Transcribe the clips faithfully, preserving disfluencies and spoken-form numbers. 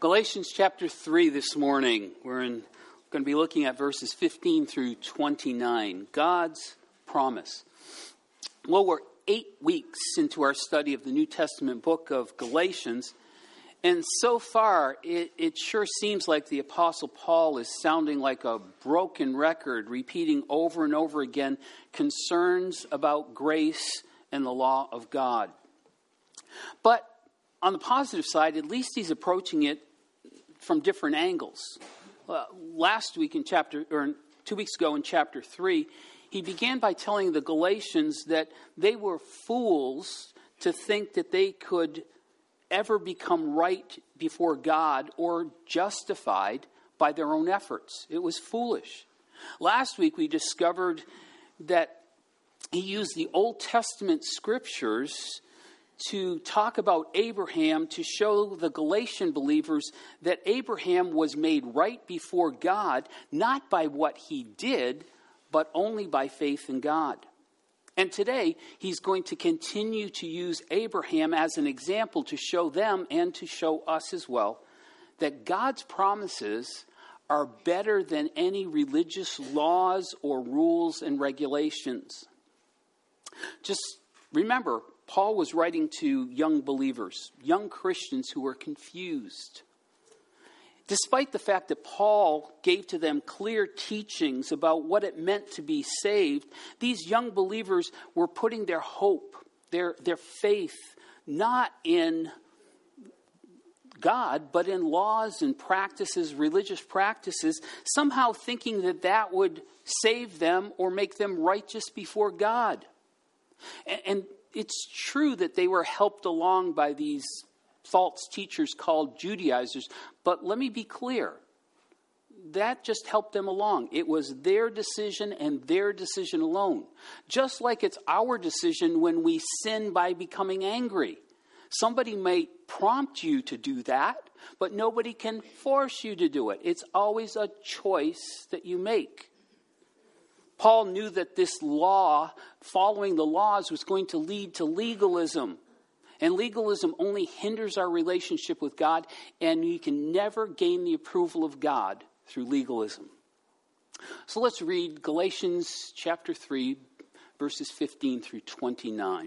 Galatians chapter three this morning. We're in, going to be looking at verses fifteen through twenty-nine. God's promise. Well, we're eight weeks into our study of the New Testament book of Galatians. And so far, it, it sure seems like the Apostle Paul is sounding like a broken record, repeating over and over again concerns about grace and the law of God. But on the positive side, at least he's approaching it from different angles. Uh, last week in chapter, or two weeks ago in chapter three, he began by telling the Galatians that they were fools to think that they could ever become right before God or justified by their own efforts. It was foolish. Last week we discovered that he used the Old Testament scriptures to talk about Abraham to show the Galatian believers that Abraham was made right before God, not by what he did, but only by faith in God. And today, he's going to continue to use Abraham as an example to show them and to show us as well that God's promises are better than any religious laws or rules and regulations. Just remember, Paul was writing to young believers, young Christians who were confused. Despite the fact that Paul gave to them clear teachings about what it meant to be saved, these young believers were putting their hope, their, their faith, not in God, but in laws and practices, religious practices, somehow thinking that that would save them or make them righteous before God. And, and it's true that they were helped along by these false teachers called Judaizers. But let me be clear. That just helped them along. It was their decision and their decision alone. Just like it's our decision when we sin by becoming angry. Somebody may prompt you to do that, but nobody can force you to do it. It's always a choice that you make. Paul knew that this law, following the laws, was going to lead to legalism. And legalism only hinders our relationship with God, and you can never gain the approval of God through legalism. So let's read Galatians chapter three, verses fifteen through twenty-nine.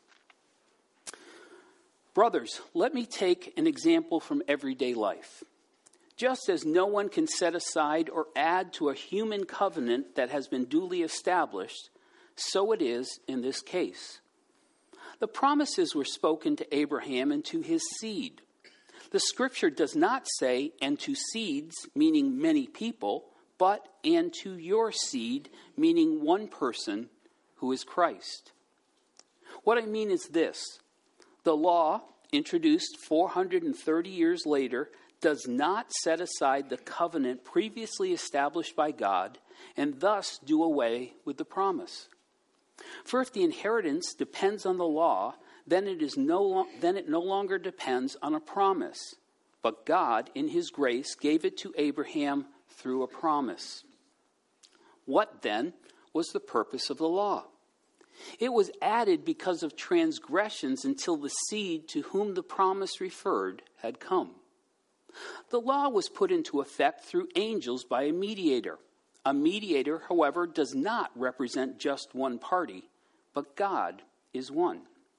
Brothers, let me take an example from everyday life. Just as no one can set aside or add to a human covenant that has been duly established, so it is in this case. The promises were spoken to Abraham and to his seed. The scripture does not say, and to seeds, meaning many people, but and to your seed, meaning one person, who is Christ. What I mean is this. The law, introduced four hundred thirty years later, does not set aside the covenant previously established by God and thus do away with the promise. For if the inheritance depends on the law, then it is no lo- then it no longer depends on a promise. But God, in his grace, gave it to Abraham through a promise. What then was the purpose of the law? It was added because of transgressions until the seed to whom the promise referred had come. The law was put into effect through angels by a mediator. A mediator, however, does not represent just one party, but God is one.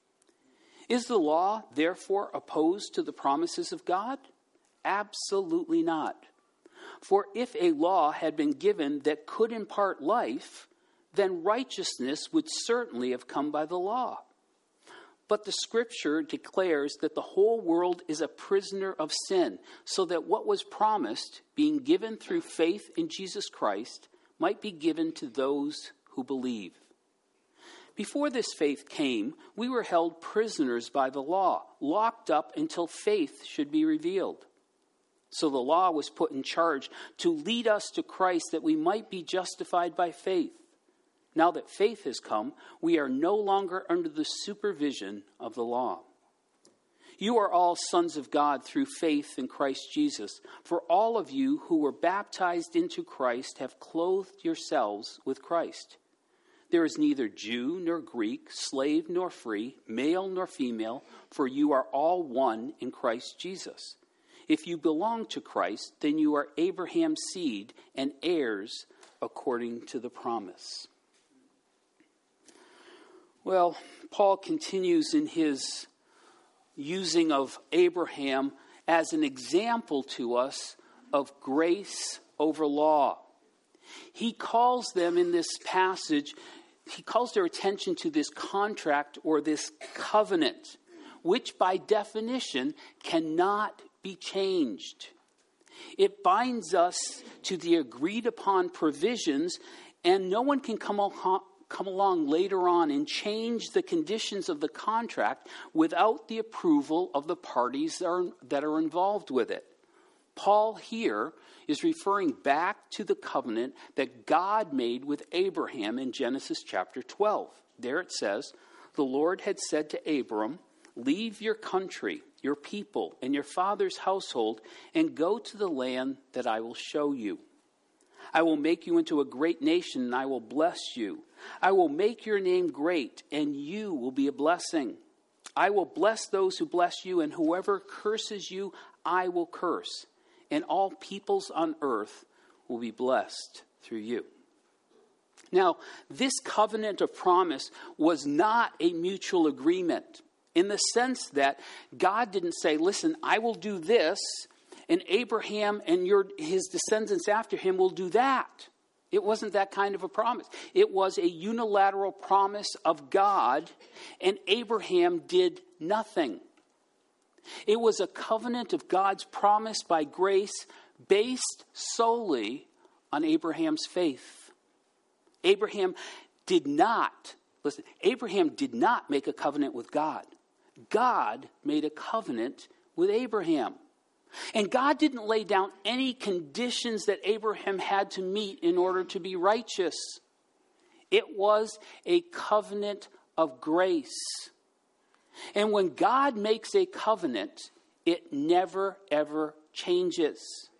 Is the law, therefore, opposed to the promises of God? Absolutely not. For if a law had been given that could impart life, then righteousness would certainly have come by the law. But the scripture declares that the whole world is a prisoner of sin, so that what was promised, being given through faith in Jesus Christ, might be given to those who believe. Before this faith came, we were held prisoners by the law, locked up until faith should be revealed. So the law was put in charge to lead us to Christ that we might be justified by faith. Now that faith has come, we are no longer under the supervision of the law. You are all sons of God through faith in Christ Jesus. For all of you who were baptized into Christ have clothed yourselves with Christ. There is neither Jew nor Greek, slave nor free, male nor female, for you are all one in Christ Jesus. If you belong to Christ, then you are Abraham's seed and heirs according to the promise. Well, Paul continues in his using of Abraham as an example to us of grace over law. He calls them in this passage, he calls their attention to this contract or this covenant, which by definition cannot be changed. It binds us to the agreed upon provisions, and no one can come along, come along later on and change the conditions of the contract without the approval of the parties that are, that are involved with it. Paul here is referring back to the covenant that God made with Abraham in Genesis chapter twelve. There it says, the Lord had said to Abram, leave your country, your people, and your father's household, and go to the land that I will show you. I will make you into a great nation, and I will bless you. I will make your name great, and you will be a blessing. I will bless those who bless you, and whoever curses you, I will curse. And all peoples on earth will be blessed through you. Now, this covenant of promise was not a mutual agreement in the sense that God didn't say, listen, I will do this, and Abraham and your his descendants after him will do that. It wasn't that kind of a promise. It was a unilateral promise of God, and Abraham did nothing. It was a covenant of God's promise by grace based solely on Abraham's faith. Abraham did not, listen, Abraham did not make a covenant with God. God made a covenant with Abraham. And God didn't lay down any conditions that Abraham had to meet in order to be righteous. It was a covenant of grace. And when God makes a covenant, it never, ever changes.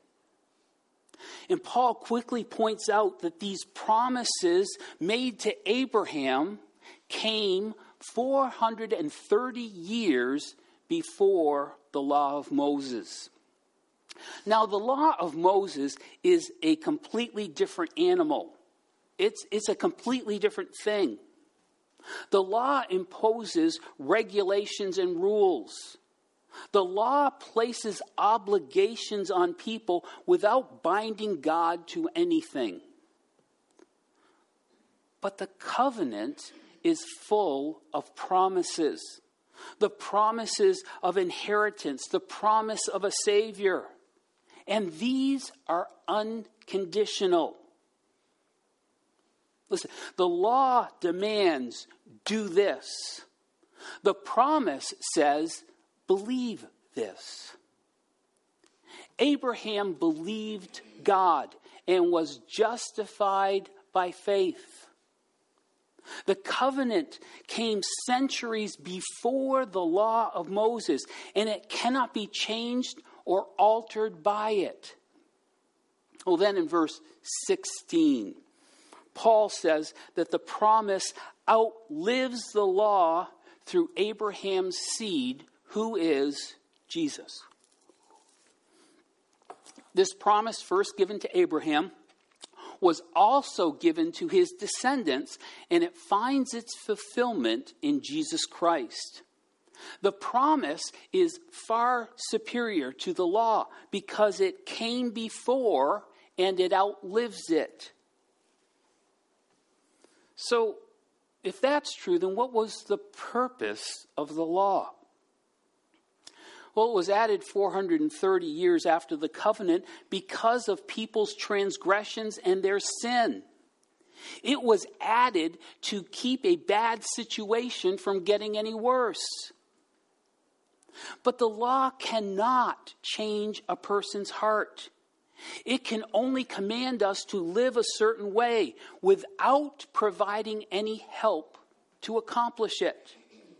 And Paul quickly points out that these promises made to Abraham came four hundred thirty years before the law of Moses. Now, the law of Moses is a completely different animal. It's, it's a completely different thing. The law imposes regulations and rules. The law places obligations on people without binding God to anything. But the covenant is full of promises. The promises of inheritance, the promise of a Savior. And these are unconditional. Listen, the law demands, do this. The promise says, believe this. Abraham believed God and was justified by faith. The covenant came centuries before the law of Moses, and it cannot be changed or altered by it. Well, then in verse sixteen, Paul says that the promise outlives the law through Abraham's seed, who is Jesus. This promise, first given to Abraham, was also given to his descendants, and it finds its fulfillment in Jesus Christ. The promise is far superior to the law because it came before and it outlives it. So, if that's true, then what was the purpose of the law? Well, it was added four hundred thirty years after the covenant because of people's transgressions and their sin. It was added to keep a bad situation from getting any worse. But the law cannot change a person's heart. It can only command us to live a certain way without providing any help to accomplish it.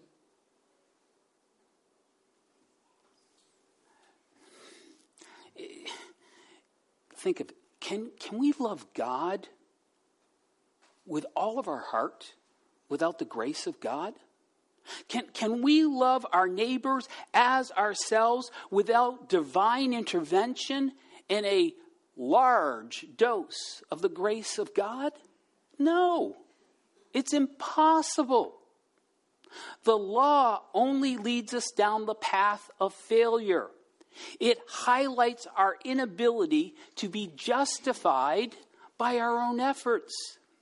Think of it. Can, can we love God with all of our heart without the grace of God? Can, can we love our neighbors as ourselves without divine intervention and a large dose of the grace of God? No, it's impossible. The law only leads us down the path of failure. It highlights our inability to be justified by our own efforts.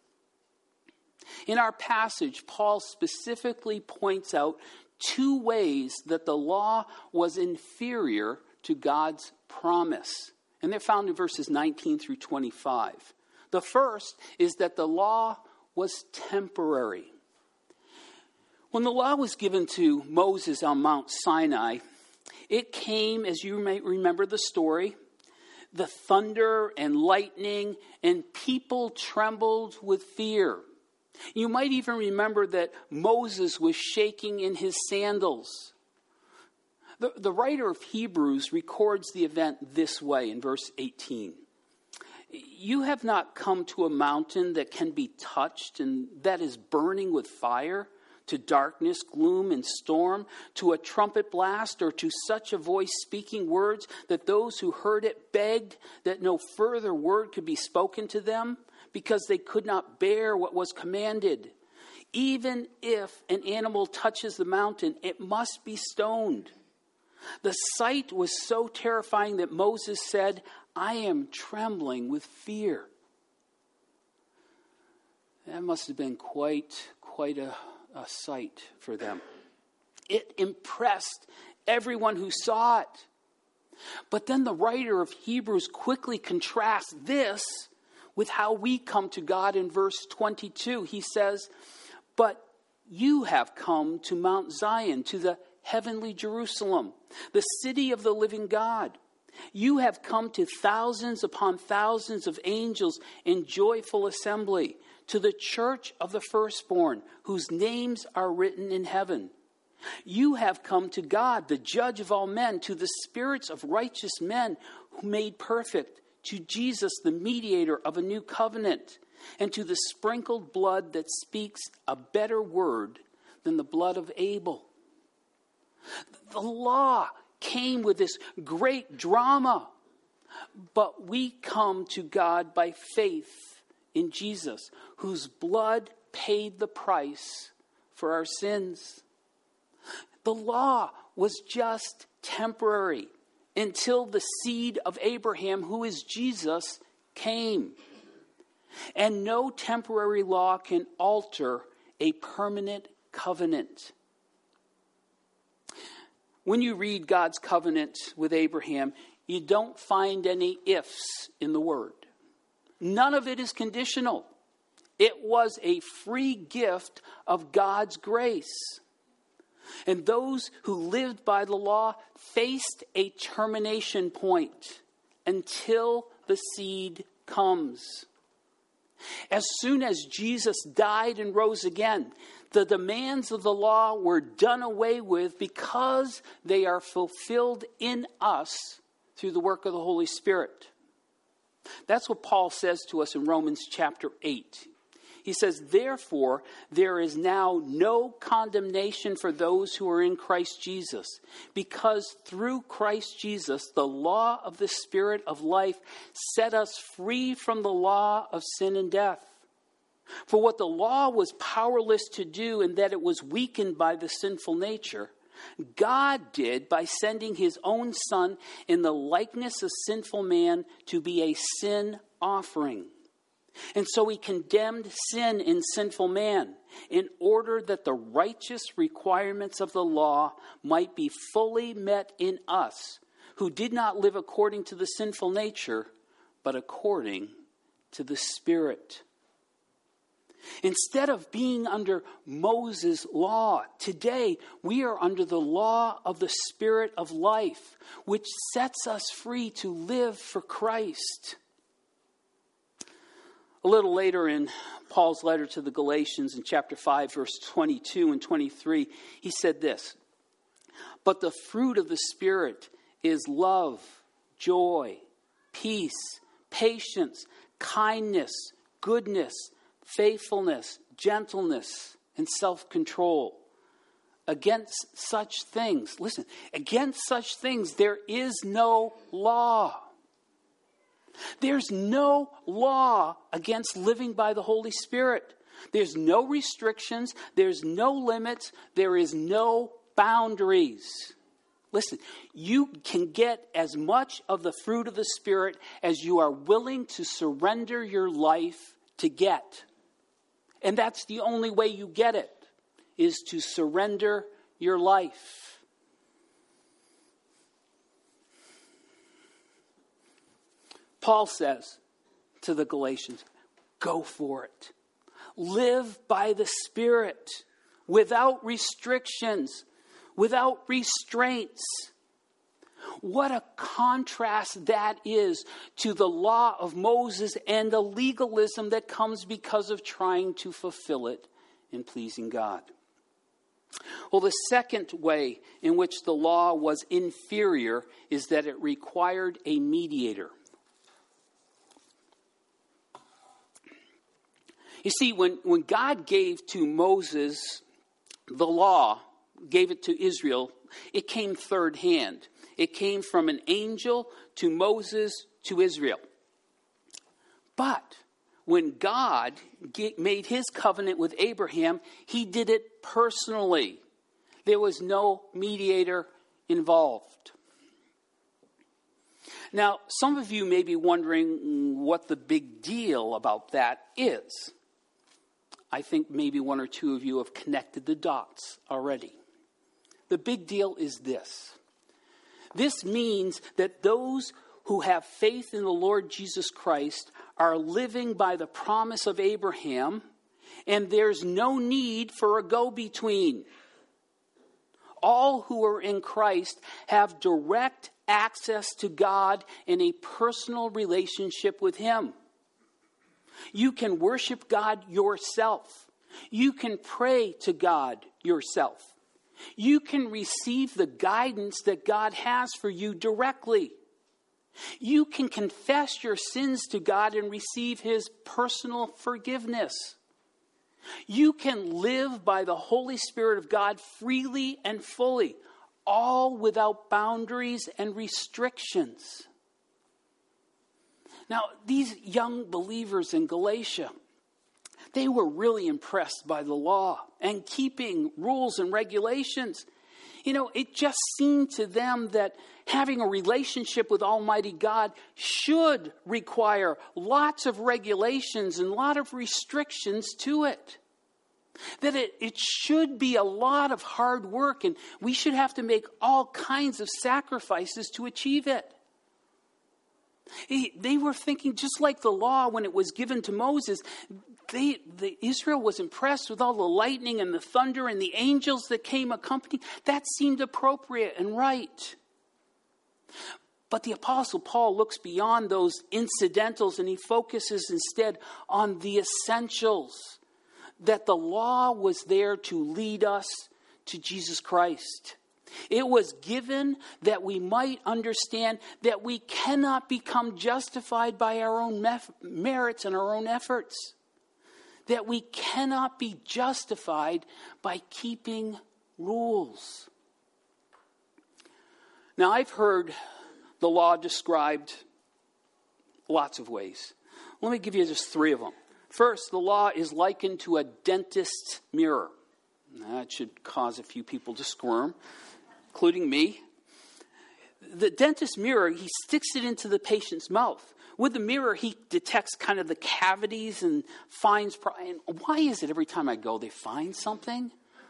In our passage, Paul specifically points out two ways that the law was inferior to God's promise. And they're found in verses nineteen through twenty-five. The first is that the law was temporary. When the law was given to Moses on Mount Sinai, it came, as you may remember the story, the thunder and lightning, and people trembled with fear. You might even remember that Moses was shaking in his sandals. The, the writer of Hebrews records the event this way in verse eighteen. You have not come to a mountain that can be touched and that is burning with fire, to darkness, gloom, and storm, to a trumpet blast, or to such a voice speaking words that those who heard it begged that no further word could be spoken to them, because they could not bear what was commanded. Even if an animal touches the mountain, it must be stoned. The sight was so terrifying that Moses said, I am trembling with fear. That must have been quite, quite a, a sight for them. It impressed everyone who saw it. But then the writer of Hebrews quickly contrasts this with how we come to God in verse twenty-two. He says, but you have come to Mount Zion, to the heavenly Jerusalem, the city of the living God. You have come to thousands upon thousands of angels in joyful assembly, to the church of the firstborn, whose names are written in heaven. You have come to God, the judge of all men, to the spirits of righteous men who made perfect, to Jesus, the mediator of a new covenant, and to the sprinkled blood that speaks a better word than the blood of Abel. The law came with this great drama, but we come to God by faith in Jesus, whose blood paid the price for our sins. The law was just temporary until the seed of Abraham, who is Jesus, came. And no temporary law can alter a permanent covenant. When you read God's covenant with Abraham, you don't find any ifs in the word. None of it is conditional. It was a free gift of God's grace. And those who lived by the law faced a termination point until the seed comes. As soon as Jesus died and rose again, the demands of the law were done away with because they are fulfilled in us through the work of the Holy Spirit. That's what Paul says to us in Romans chapter eight. He says, therefore, there is now no condemnation for those who are in Christ Jesus, because through Christ Jesus, the law of the Spirit of life set us free from the law of sin and death. For what the law was powerless to do, in that it was weakened by the sinful nature, God did by sending his own Son in the likeness of sinful man to be a sin offering. And so he condemned sin in sinful man in order that the righteous requirements of the law might be fully met in us, who did not live according to the sinful nature, but according to the Spirit. Instead of being under Moses' law, today we are under the law of the Spirit of life, which sets us free to live for Christ. A little later in Paul's letter to the Galatians in chapter five, verse twenty-two and twenty-three, he said this, but the fruit of the Spirit is love, joy, peace, patience, kindness, goodness, faithfulness, gentleness, and self-control. against such things, listen, against such things there is no law. There's no law against living by the Holy Spirit. There's no restrictions. There's no limits. There is no boundaries. Listen, you can get as much of the fruit of the Spirit as you are willing to surrender your life to get. And that's the only way you get it, is to surrender your life. Paul says to the Galatians, go for it. Live by the Spirit without restrictions, without restraints. What a contrast that is to the law of Moses and the legalism that comes because of trying to fulfill it in pleasing God. Well, the second way in which the law was inferior is that it required a mediator. You see, when, when God gave to Moses the law, gave it to Israel, it came third hand. It came from an angel to Moses to Israel. But when God get, made his covenant with Abraham, he did it personally. There was no mediator involved. Now, some of you may be wondering what the big deal about that is. I think maybe one or two of you have connected the dots already. The big deal is this. This means that those who have faith in the Lord Jesus Christ are living by the promise of Abraham, and there's no need for a go-between. All who are in Christ have direct access to God and a personal relationship with him. You can worship God yourself. You can pray to God yourself. You can receive the guidance that God has for you directly. You can confess your sins to God and receive his personal forgiveness. You can live by the Holy Spirit of God freely and fully, all without boundaries and restrictions. Now, these young believers in Galatia, they were really impressed by the law and keeping rules and regulations. You know, it just seemed to them that having a relationship with Almighty God should require lots of regulations and a lot of restrictions to it. That it, it should be a lot of hard work, and we should have to make all kinds of sacrifices to achieve it. They were thinking, just like the law when it was given to Moses, they, the, Israel was impressed with all the lightning and the thunder and the angels that came accompanying. That seemed appropriate and right. But the Apostle Paul looks beyond those incidentals and he focuses instead on the essentials. That the law was there to lead us to Jesus Christ. It was given that we might understand that we cannot become justified by our own mef- merits and our own efforts. That we cannot be justified by keeping rules. Now, I've heard the law described lots of ways. Let me give you just three of them. First, the law is likened to a dentist's mirror. That should cause a few people to squirm, including me. The dentist's mirror, he sticks it into the patient's mouth. With the mirror, he detects kind of the cavities and finds... And why is it every time I go, they find something?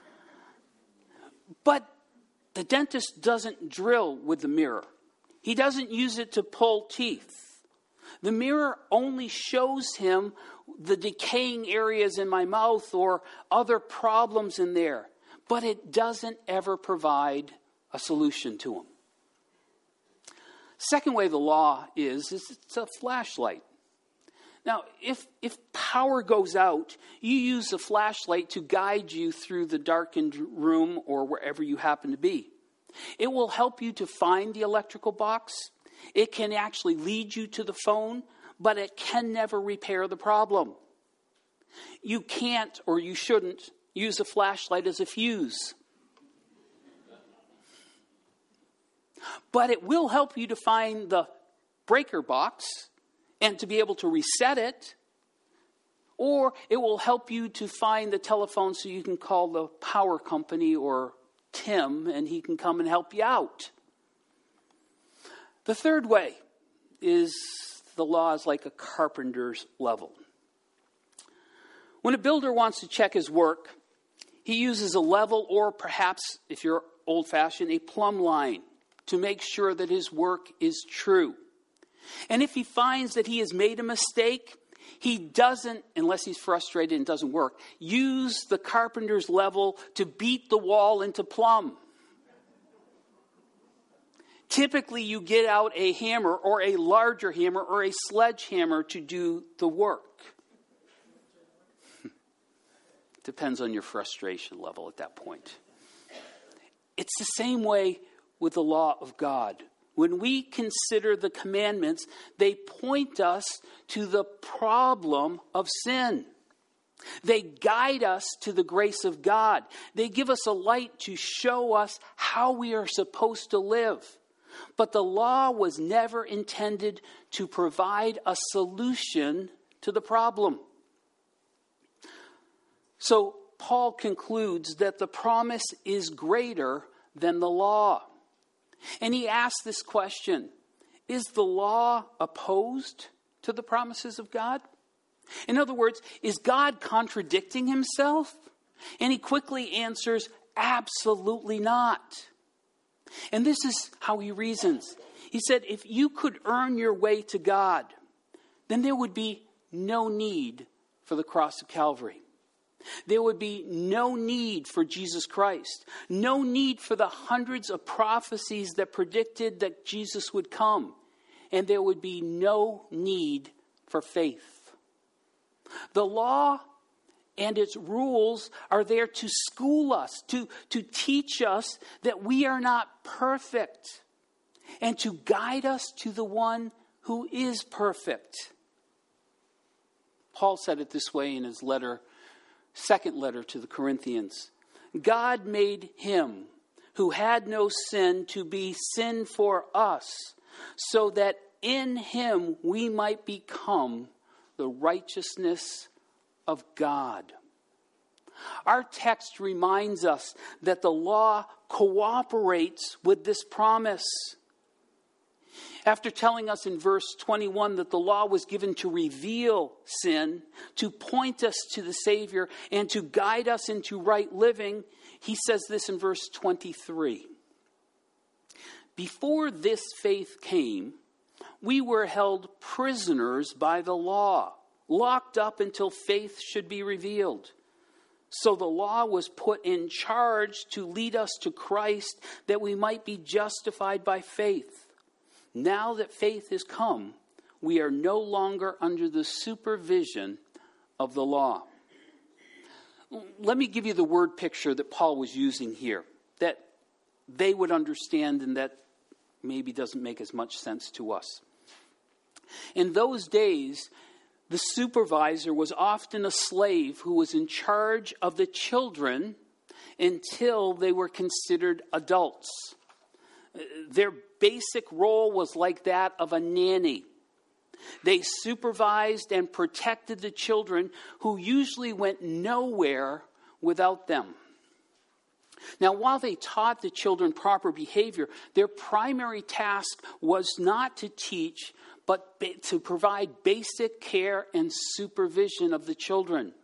But the dentist doesn't drill with the mirror. He doesn't use it to pull teeth. The mirror only shows him the decaying areas in my mouth or other problems in there. But it doesn't ever provide a solution to them. Second way the law is, is it's a flashlight. Now, if if power goes out, you use a flashlight to guide you through the darkened room or wherever you happen to be. It will help you to find the electrical box. It can actually lead you to the phone, but it can never repair the problem. You can't, or you shouldn't, use a flashlight as a fuse. But it will help you to find the breaker box and to be able to reset it. Or it will help you to find the telephone so you can call the power company or Tim and he can come and help you out. The third way is the law is like a carpenter's level. When a builder wants to check his work, he uses a level or perhaps, if you're old-fashioned, a plumb line to make sure that his work is true. And if he finds that he has made a mistake, he doesn't, unless he's frustrated and doesn't work, use the carpenter's level to beat the wall into plumb. Typically, you get out a hammer or a larger hammer or a sledgehammer to do the work. Depends on your frustration level at that point. It's the same way with the law of God. When we consider the commandments, they point us to the problem of sin. They guide us to the grace of God. They give us a light to show us how we are supposed to live. But the law was never intended to provide a solution to the problem. So Paul concludes that the promise is greater than the law. And he asks this question: is the law opposed to the promises of God? In other words, is God contradicting himself? And he quickly answers, absolutely not. And this is how he reasons. He said, if you could earn your way to God, then there would be no need for the cross of Calvary. There would be no need for Jesus Christ. No need for the hundreds of prophecies that predicted that Jesus would come. And there would be no need for faith. The law and its rules are there to school us, to, to teach us that we are not perfect, and to guide us to the one who is perfect. Paul said it this way in his letter, second letter to the Corinthians. God made him who had no sin to be sin for us, so that in him we might become the righteousness of God. Our text reminds us that the law cooperates with this promise. After telling us in verse twenty-one that the law was given to reveal sin, to point us to the Savior, and to guide us into right living, he says this in verse twenty-three. Before this faith came, we were held prisoners by the law, locked up until faith should be revealed. So the law was put in charge to lead us to Christ, that we might be justified by faith. Now that faith has come, we are no longer under the supervision of the law. Let me give you the word picture that Paul was using here, that they would understand and that maybe doesn't make as much sense to us. In those days, the supervisor was often a slave who was in charge of the children until they were considered adults. Their basic role was like that of a nanny. They supervised and protected the children, who usually went nowhere without them. Now, while they taught the children proper behavior, their primary task was not to teach, but to provide basic care and supervision of the children.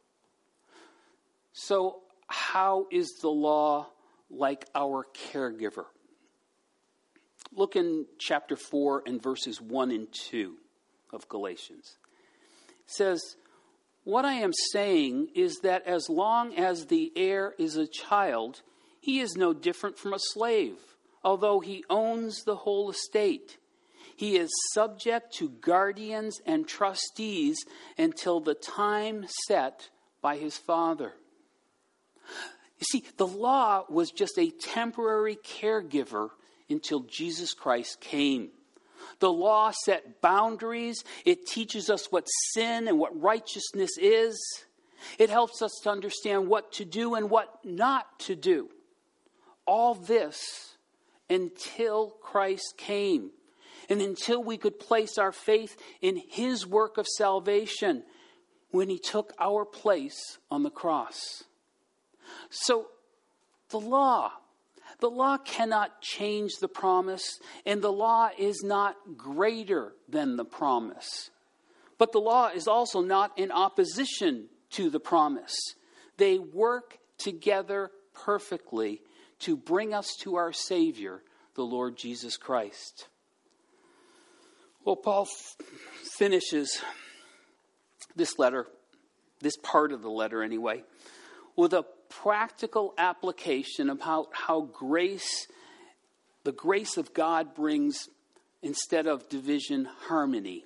So, how is the law like our caregiver? Look in chapter four and verses one and two of Galatians. It says, "What I am saying is that as long as the heir is a child, he is no different from a slave, although he owns the whole estate. He is subject to guardians and trustees until the time set by his father." You see, the law was just a temporary caregiver until Jesus Christ came. The law set boundaries. It teaches us what sin and what righteousness is. It helps us to understand what to do and what not to do. All this until Christ came. And until we could place our faith in his work of salvation when he took our place on the cross. So the law, the law cannot change the promise, and the law is not greater than the promise. But the law is also not in opposition to the promise. They work together perfectly to bring us to our Savior, the Lord Jesus Christ. Well, Paul f- finishes this letter, this part of the letter anyway, with a practical application about how grace, the grace of God brings, instead of division, harmony.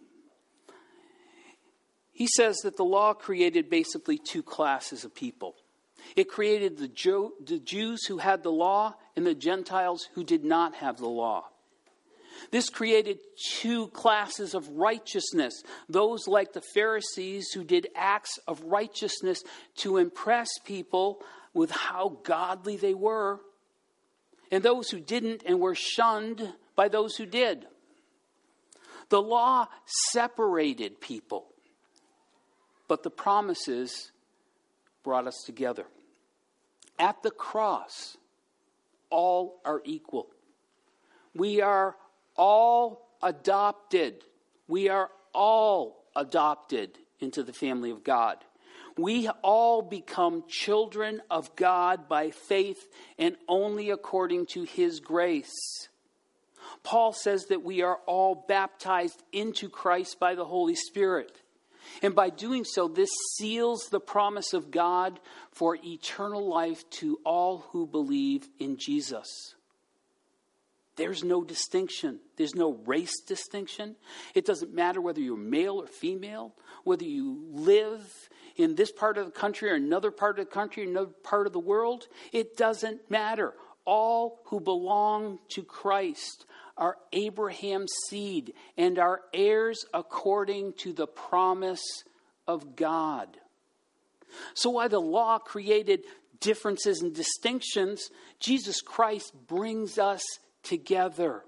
He says that the law created basically two classes of people. It created the, Jew, the Jews who had the law and the Gentiles who did not have the law. This created two classes of righteousness. Those like the Pharisees who did acts of righteousness to impress people with how godly they were. And those who didn't and were shunned by those who did. The law separated people. But the promises brought us together. At the cross, all are equal. We are all adopted. We are all adopted into the family of God. We all become children of God by faith and only according to his grace. Paul says that we are all baptized into Christ by the Holy Spirit. And by doing so, this seals the promise of God for eternal life to all who believe in Jesus. There's no distinction. There's no race distinction. It doesn't matter whether you're male or female, whether you live in this part of the country or another part of the country, or another part of the world. It doesn't matter. All who belong to Christ are Abraham's seed and are heirs according to the promise of God. So while the law created differences and distinctions, Jesus Christ brings us together.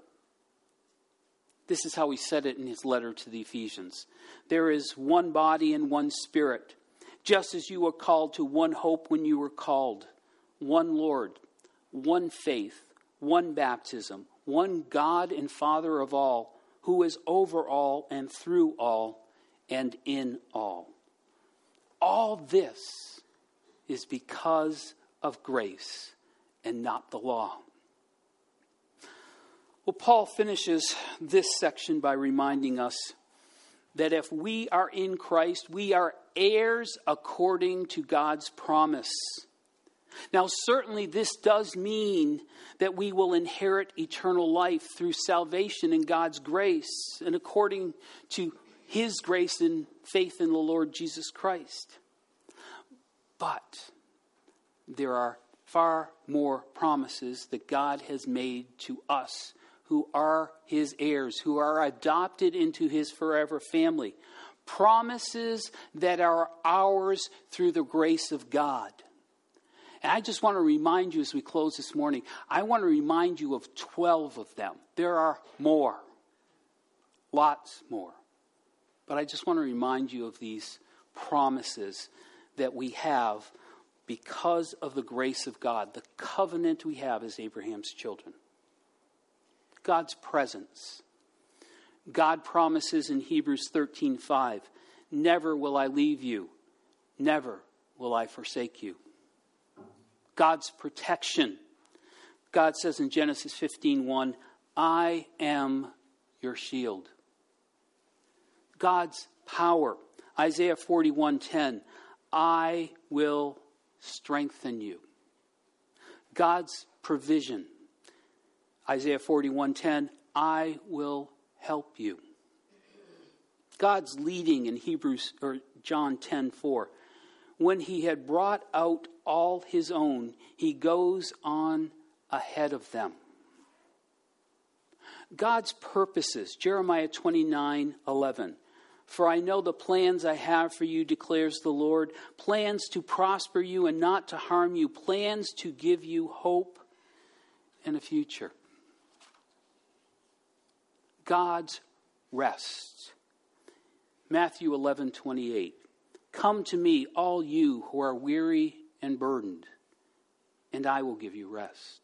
This is how he said it in his letter to the Ephesians. There is one body and one spirit, just as you were called to one hope when you were called, one Lord, one faith, one baptism, one God and Father of all, who is over all and through all and in all. All this is because of grace and not the law. Well, Paul finishes this section by reminding us that if we are in Christ, we are heirs according to God's promise. Now, certainly this does mean that we will inherit eternal life through salvation in God's grace and according to his grace and faith in the Lord Jesus Christ. But there are far more promises that God has made to us who are his heirs, who are adopted into his forever family. Promises that are ours through the grace of God. And I just want to remind you as we close this morning, I want to remind you of twelve of them. There are more. Lots more. But I just want to remind you of these promises that we have because of the grace of God, the covenant we have as Abraham's children. God's presence. God promises in Hebrews thirteen five, never will I leave you, never will I forsake you. God's protection. God says in Genesis fifteen one, I am your shield. God's power. Isaiah forty-one ten, I will strengthen you. God's provision. Isaiah forty-one ten, I will help you. God's leading in Hebrews or John ten four. When he had brought out all his own, he goes on ahead of them. God's purposes. Jeremiah twenty-nine eleven. For I know the plans I have for you, declares the Lord. Plans to prosper you and not to harm you. Plans to give you hope and a future. God's rest. Matthew eleven twenty-eight. Come to me, all you who are weary and burdened, and I will give you rest.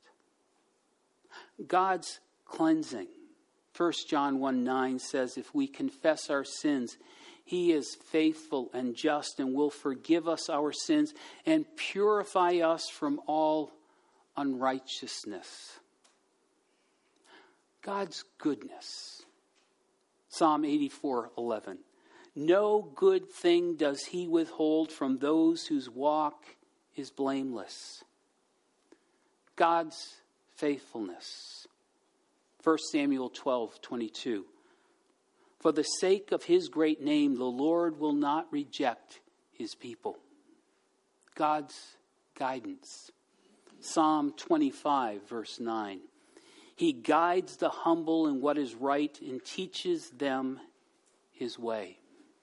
God's cleansing. First John one nine says, if we confess our sins, he is faithful and just and will forgive us our sins and purify us from all unrighteousness. God's goodness. Psalm eighty-four eleven. No good thing does he withhold from those whose walk is blameless. God's faithfulness. First Samuel twelve twenty-two. For the sake of his great name, the Lord will not reject his people. God's guidance. Psalm twenty-five, verse nine. He guides the humble in what is right and teaches them his way.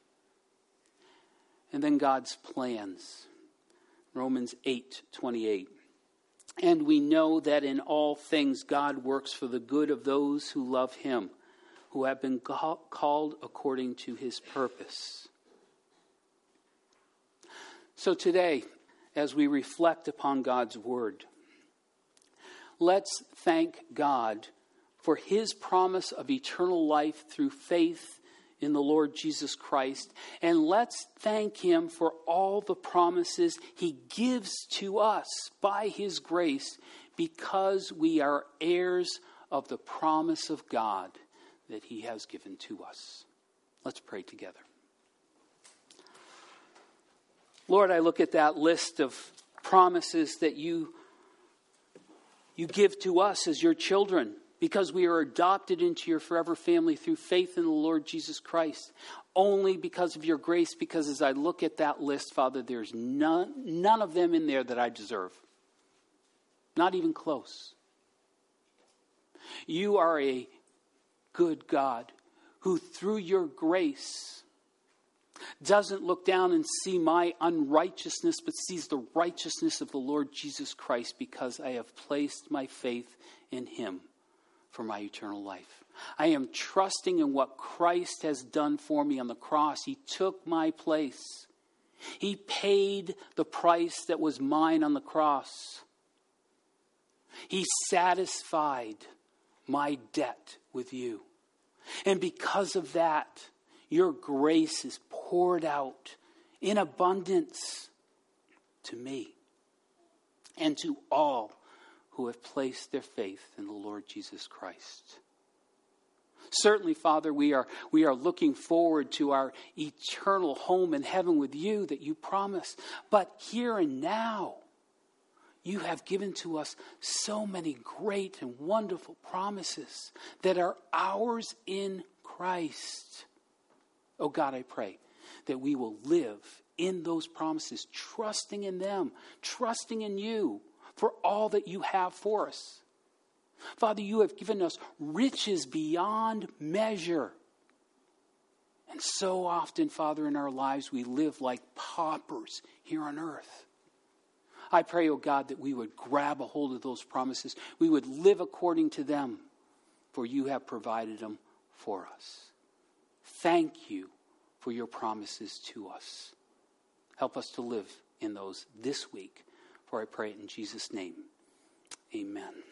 And then God's plans. Romans eight twenty-eight. And we know that in all things God works for the good of those who love him, who have been called according to his purpose. So today, as we reflect upon God's word, let's thank God for his promise of eternal life through faith in the Lord Jesus Christ. And let's thank him for all the promises he gives to us by his grace, because we are heirs of the promise of God that he has given to us. Let's pray together. Lord, I look at that list of promises that you, you give to us as your children, because we are adopted into your forever family through faith in the Lord Jesus Christ. Only because of your grace, because as I look at that list, Father, there's none, none of them in there that I deserve. Not even close. You are a good God who through your grace doesn't look down and see my unrighteousness, but sees the righteousness of the Lord Jesus Christ, because I have placed my faith in him for my eternal life. I am trusting in what Christ has done for me on the cross. He took my place. He paid the price that was mine on the cross. He satisfied my debt with you. And because of that, your grace is poured out in abundance to me and to all who have placed their faith in the Lord Jesus Christ. Certainly, Father, we are, we are looking forward to our eternal home in heaven with you that you promised. But here and now, you have given to us so many great and wonderful promises that are ours in Christ. Oh God, I pray that we will live in those promises, trusting in them, trusting in you for all that you have for us. Father, you have given us riches beyond measure. And so often, Father, in our lives, we live like paupers here on earth. I pray, oh God, that we would grab a hold of those promises. We would live according to them, for you have provided them for us. Thank you for your promises to us. Help us to live in those this week. For I pray it in Jesus' name. Amen.